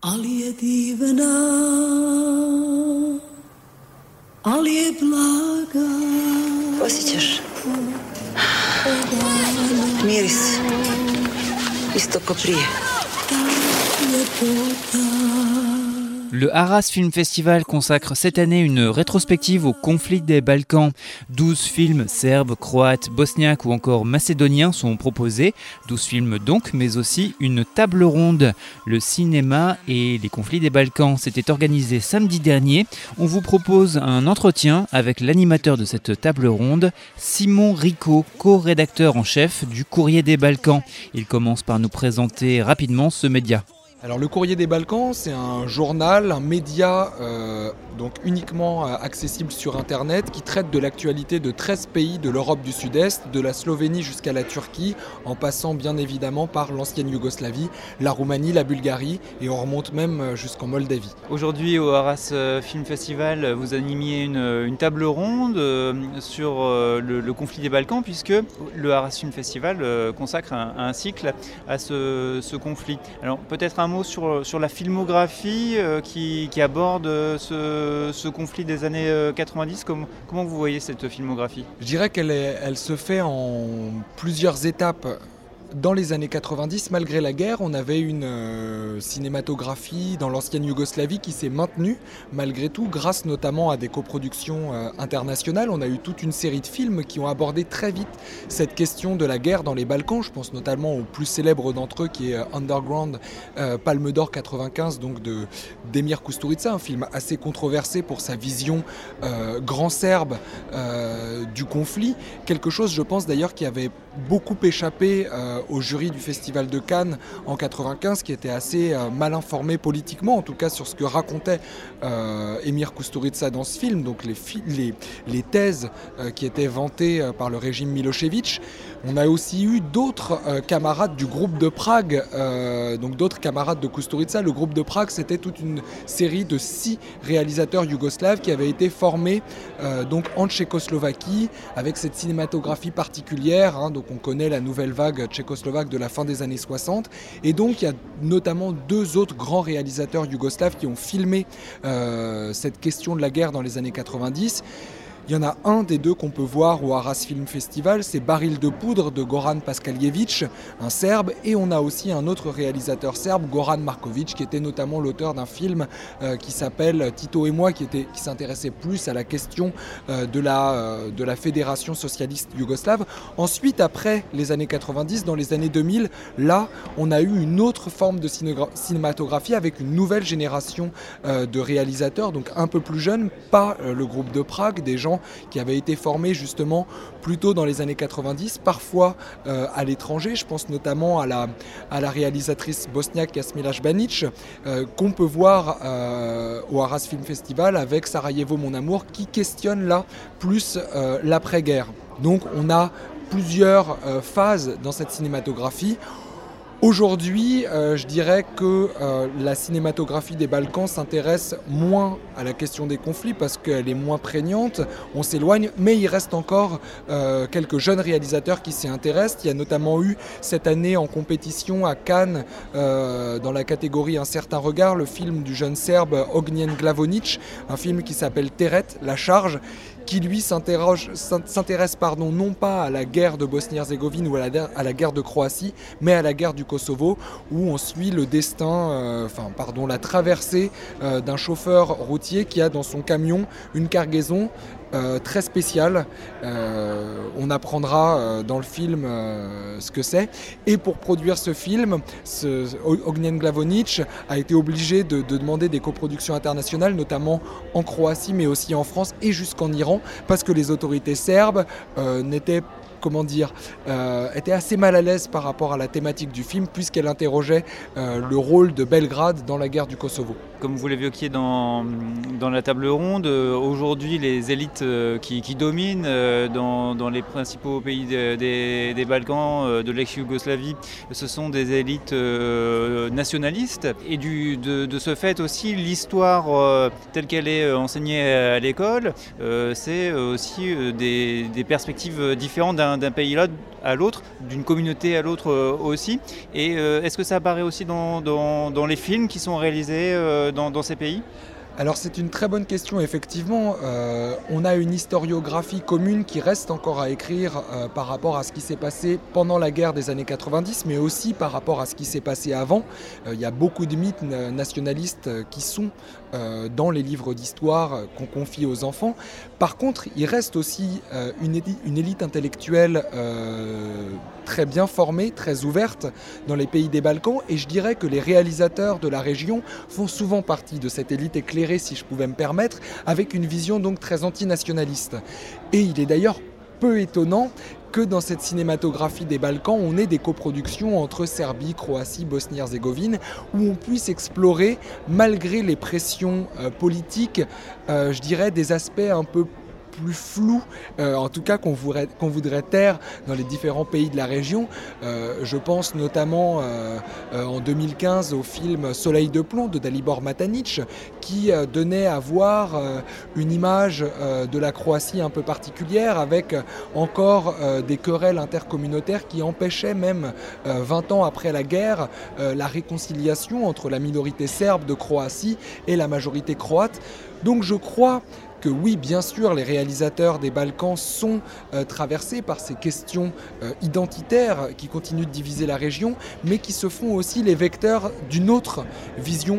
Ali je divna, ali je blaga. Osjećaš miris isto ko prije. Le Arras Film Festival consacre cette année une rétrospective au conflit des Balkans. 12 films serbes, croates, bosniaques ou encore macédoniens sont proposés. 12 films donc, mais aussi une table ronde. Le cinéma et les conflits des Balkans s'était organisé samedi dernier. On vous propose un entretien avec l'animateur de cette table ronde, Simon Rico, co-rédacteur en chef du Courrier des Balkans. Il commence par nous présenter rapidement ce média. Alors le Courrier des Balkans, c'est un journal, un média donc uniquement accessible sur Internet qui traite de l'actualité de 13 pays de l'Europe du Sud-Est, de la Slovénie jusqu'à la Turquie, en passant bien évidemment par l'ancienne Yougoslavie, la Roumanie, la Bulgarie et on remonte même jusqu'en Moldavie. Aujourd'hui au Arras Film Festival, vous animiez une table ronde sur le conflit des Balkans puisque le Arras Film Festival consacre un cycle à ce conflit. Alors peut-être un mot sur la filmographie qui aborde ce conflit des années 90. Comment vous voyez cette filmographie ? Je dirais qu'elle se fait en plusieurs étapes. Dans les années 90, malgré la guerre, on avait une cinématographie dans l'ancienne Yougoslavie qui s'est maintenue, malgré tout, grâce notamment à des coproductions internationales. On a eu toute une série de films qui ont abordé très vite cette question de la guerre dans les Balkans. Je pense notamment au plus célèbre d'entre eux qui est Underground, Palme d'Or 95, donc d'Emir Kusturica, un film assez controversé pour sa vision grand serbe du conflit. Quelque chose, je pense d'ailleurs, qui avait beaucoup échappé au jury du Festival de Cannes en 95, qui était assez mal informé politiquement, en tout cas sur ce que racontait Emir Kusturica dans ce film, donc les thèses qui étaient vantées par le régime Milošević. On a aussi eu d'autres camarades du groupe de Prague, donc d'autres camarades de Kusturica. Le groupe de Prague, c'était toute une série de 6 réalisateurs yougoslaves qui avaient été formés donc en Tchécoslovaquie, avec cette cinématographie particulière, hein, donc on connaît la nouvelle vague tchécoslovaque de la fin des années 60, et donc il y a notamment 2 autres grands réalisateurs yougoslaves qui ont filmé cette question de la guerre dans les années 90. Il y en a un des 2 qu'on peut voir au Arras Film Festival, c'est Baril de poudre de Goran Paskaljević, un Serbe, et on a aussi un autre réalisateur serbe, Goran Marković, qui était notamment l'auteur d'un film qui s'appelle Tito et moi, qui s'intéressait plus à la question de la fédération socialiste yougoslave. Ensuite, après les années 90, dans les années 2000, là, on a eu une autre forme de cinématographie avec une nouvelle génération de réalisateurs, donc un peu plus jeunes, pas le groupe de Prague, des gens qui avaient été formés justement plus tôt dans les années 90, parfois à l'étranger. Je pense notamment à la réalisatrice bosniaque Jasmila Žbanić, qu'on peut voir au Arras Film Festival avec Sarajevo mon amour, qui questionne là plus l'après-guerre. Donc on a plusieurs phases dans cette cinématographie. Aujourd'hui, je dirais que la cinématographie des Balkans s'intéresse moins à la question des conflits parce qu'elle est moins prégnante, on s'éloigne, mais il reste encore quelques jeunes réalisateurs qui s'y intéressent. Il y a notamment eu cette année en compétition à Cannes, dans la catégorie Un certain regard, le film du jeune Serbe Ognjen Glavonić, un film qui s'appelle Teret, la charge, qui lui s'intéresse non pas à la guerre de Bosnie-Herzégovine ou à la guerre de Croatie, mais à la guerre du Kosovo, où on suit le destin, la traversée d'un chauffeur routier qui a dans son camion une cargaison très spéciale. On apprendra dans le film ce que c'est. Et pour produire ce film, Ognjen Glavonić a été obligé de demander des coproductions internationales, notamment en Croatie, mais aussi en France et jusqu'en Iran, parce que les autorités serbes était assez mal à l'aise par rapport à la thématique du film, puisqu'elle interrogeait le rôle de Belgrade dans la guerre du Kosovo. comme vous l'évoquiez dans la table ronde, aujourd'hui les élites qui dominent dans les principaux pays des Balkans, de l'ex-Yougoslavie, ce sont des élites nationalistes. Et de ce fait aussi, l'histoire telle qu'elle est enseignée à l'école, c'est aussi des perspectives différentes d'un pays à l'autre, d'une communauté à l'autre aussi. Et est-ce que ça apparaît aussi dans les films qui sont réalisés dans ces pays ? Alors c'est une très bonne question, effectivement. On a une historiographie commune qui reste encore à écrire par rapport à ce qui s'est passé pendant la guerre des années 90, mais aussi par rapport à ce qui s'est passé avant. Il y a beaucoup de mythes nationalistes qui sont dans les livres d'histoire qu'on confie aux enfants. Par contre, il reste aussi une élite intellectuelle très bien formée, très ouverte dans les pays des Balkans, et je dirais que les réalisateurs de la région font souvent partie de cette élite éclairée, si je pouvais me permettre, avec une vision donc très antinationaliste. Et il est d'ailleurs peu étonnant que dans cette cinématographie des Balkans, on ait des coproductions entre Serbie, Croatie, Bosnie-Herzégovine, où on puisse explorer, malgré les pressions politiques, je dirais des aspects un peu plus flou, en tout cas qu'on voudrait taire dans les différents pays de la région. Je pense notamment en 2015 au film Soleil de plomb de Dalibor Matanic, qui donnait à voir une image de la Croatie un peu particulière, avec encore des querelles intercommunautaires qui empêchaient même 20 ans après la guerre la réconciliation entre la minorité serbe de Croatie et la majorité croate. Donc je crois que oui, bien sûr, les réalisateurs des Balkans sont traversés par ces questions identitaires qui continuent de diviser la région, mais qui se font aussi les vecteurs d'une autre vision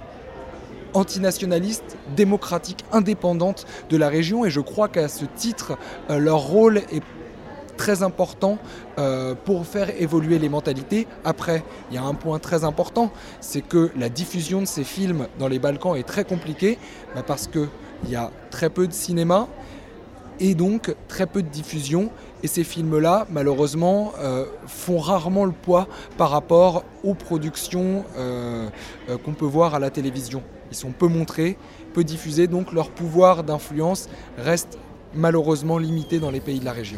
antinationaliste, démocratique, indépendante de la région. Et je crois qu'à ce titre, leur rôle est très important pour faire évoluer les mentalités. Après, il y a un point très important, c'est que la diffusion de ces films dans les Balkans est très compliquée, parce qu'il y a très peu de cinéma et donc très peu de diffusion. Et ces films-là, malheureusement, font rarement le poids par rapport aux productions qu'on peut voir à la télévision. Ils sont peu montrés, peu diffusés, donc leur pouvoir d'influence reste malheureusement limité dans les pays de la région.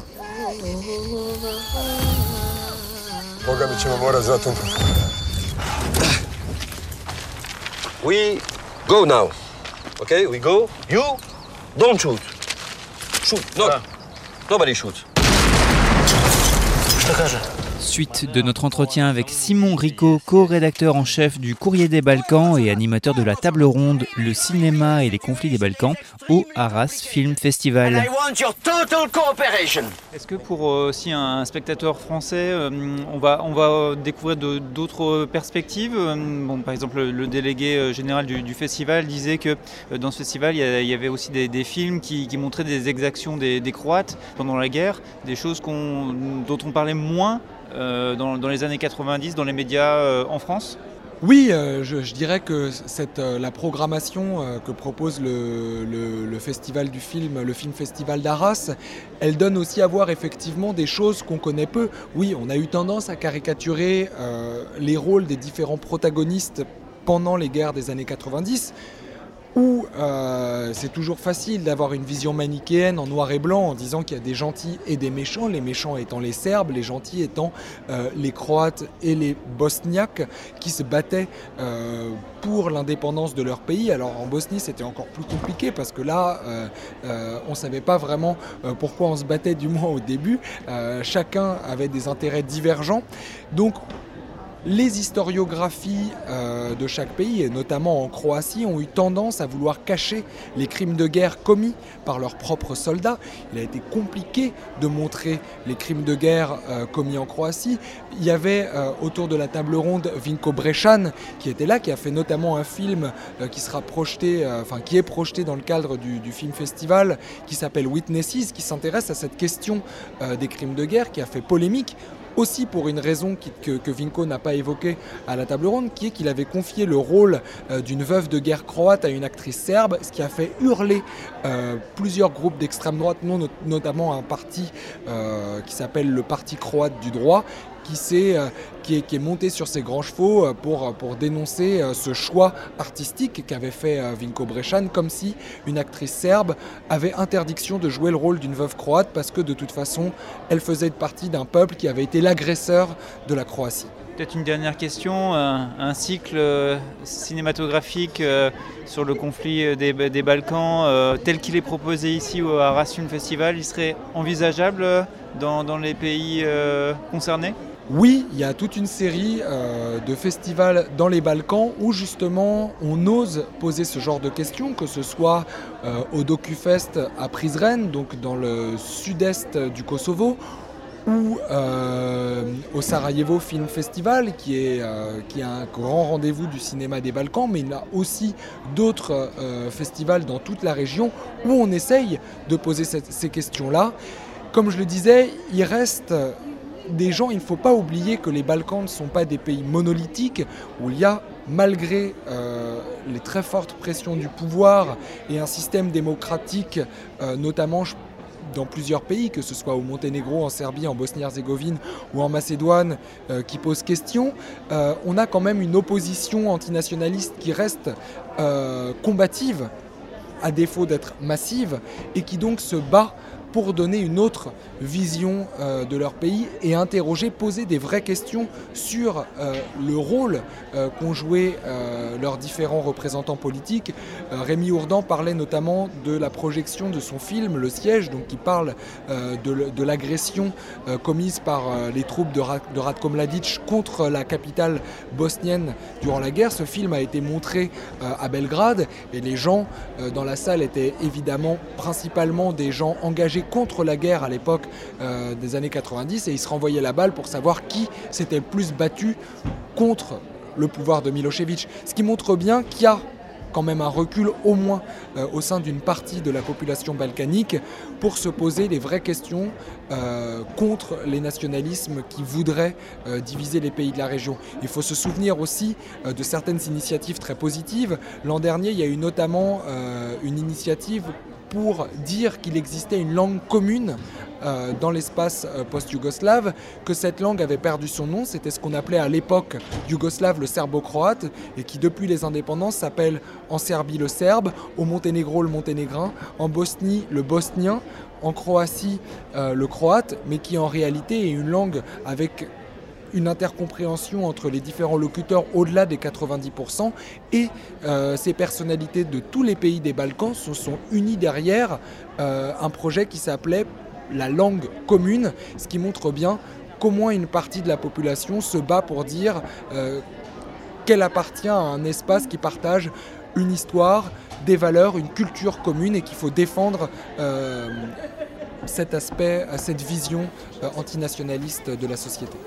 We go now. Okay, we go. You don't shoot. Shoot. No. Nobody shoot. Suite de notre entretien avec Simon Rico, co-rédacteur en chef du Courrier des Balkans et animateur de la table ronde Le cinéma et les conflits des Balkans au Arras Film Festival. And I want your total cooperation. Est-ce que pour aussi un spectateur français, on va découvrir d'autres perspectives ? Bon, par exemple, le délégué général du festival disait que dans ce festival, il y avait aussi des films qui montraient des exactions des Croates pendant la guerre, des choses dont on parlait moins dans les années 90 dans les médias en France. Oui, je dirais que la programmation que propose le festival du film, le Film Festival d'Arras, elle donne aussi à voir effectivement des choses qu'on connaît peu. Oui, on a eu tendance à caricaturer les rôles des différents protagonistes pendant les guerres des années 90, où c'est toujours facile d'avoir une vision manichéenne en noir et blanc en disant qu'il y a des gentils et des méchants, les méchants étant les Serbes, les gentils étant les Croates et les Bosniaques qui se battaient pour l'indépendance de leur pays. Alors en Bosnie c'était encore plus compliqué parce que là on ne savait pas vraiment pourquoi on se battait, du moins au début. Chacun avait des intérêts divergents. Donc les historiographies de chaque pays, et notamment en Croatie, ont eu tendance à vouloir cacher les crimes de guerre commis par leurs propres soldats. Il a été compliqué de montrer les crimes de guerre commis en Croatie. Il y avait autour de la table ronde Vinko Brešan qui était là, qui a fait notamment un film qui est projeté dans le cadre du film festival, qui s'appelle Witnesses, qui s'intéresse à cette question des crimes de guerre, qui a fait polémique. Aussi pour une raison que Vinko n'a pas évoquée à la table ronde, qui est qu'il avait confié le rôle d'une veuve de guerre croate à une actrice serbe, ce qui a fait hurler plusieurs groupes d'extrême droite, notamment un parti qui s'appelle le Parti croate du droit, qui est monté sur ses grands chevaux pour dénoncer ce choix artistique qu'avait fait Vinko Brechan, comme si une actrice serbe avait interdiction de jouer le rôle d'une veuve croate parce que de toute façon, elle faisait partie d'un peuple qui avait été l'agresseur de la Croatie. Peut-être une dernière question, un cycle cinématographique sur le conflit des Balkans, tel qu'il est proposé ici au Arras Film Festival, il serait envisageable dans les pays concernés ? Oui, il y a toute une série de festivals dans les Balkans où justement on ose poser ce genre de questions, que ce soit au DocuFest à Prizren, donc dans le sud-est du Kosovo, ou au Sarajevo Film Festival, qui est un grand rendez-vous du cinéma des Balkans, mais il y a aussi d'autres festivals dans toute la région où on essaye de poser ces questions-là. Comme je le disais, il reste des gens, il ne faut pas oublier que les Balkans ne sont pas des pays monolithiques, où il y a, malgré les très fortes pressions du pouvoir et un système démocratique, notamment dans plusieurs pays, que ce soit au Monténégro, en Serbie, en Bosnie-Herzégovine ou en Macédoine, qui pose question, on a quand même une opposition antinationaliste qui reste combative, à défaut d'être massive, et qui donc se bat pour donner une autre vision de leur pays et interroger, poser des vraies questions sur le rôle qu'ont joué leurs différents représentants politiques. Rémi Ourdan parlait notamment de la projection de son film Le Siège, donc qui parle de l'agression commise par les troupes de Ratko Mladic contre la capitale bosnienne durant la guerre. Ce film a été montré à Belgrade et les gens dans la salle étaient évidemment principalement des gens engagés contre la guerre à l'époque des années 90 et ils se renvoyaient la balle pour savoir qui s'était le plus battu contre le pouvoir de Milošević. Ce qui montre bien qu'il y a quand même un recul au moins au sein d'une partie de la population balkanique pour se poser les vraies questions contre les nationalismes qui voudraient diviser les pays de la région. Il faut se souvenir aussi de certaines initiatives très positives. L'an dernier, il y a eu notamment une initiative pour dire qu'il existait une langue commune dans l'espace post-yougoslave, que cette langue avait perdu son nom, c'était ce qu'on appelait à l'époque yougoslave le serbo-croate, et qui depuis les indépendances s'appelle en Serbie le serbe, au Monténégro le monténégrin, en Bosnie le bosnien, en Croatie le croate, mais qui en réalité est une langue avec une intercompréhension entre les différents locuteurs au-delà des 90%, et ces personnalités de tous les pays des Balkans se sont unies derrière un projet qui s'appelait la langue commune, ce qui montre bien comment une partie de la population se bat pour dire qu'elle appartient à un espace qui partage une histoire, des valeurs, une culture commune, et qu'il faut défendre cet aspect, cette vision antinationaliste de la société.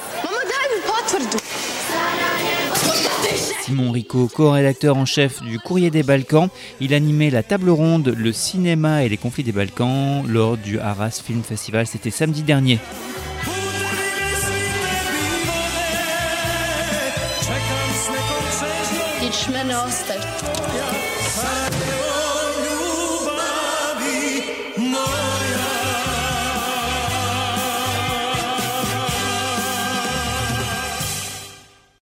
Simon Rico, co-rédacteur en chef du Courrier des Balkans, il animait la table ronde Le cinéma et les conflits des Balkans lors du Arras Film Festival, c'était samedi dernier. Hiç mene ostav.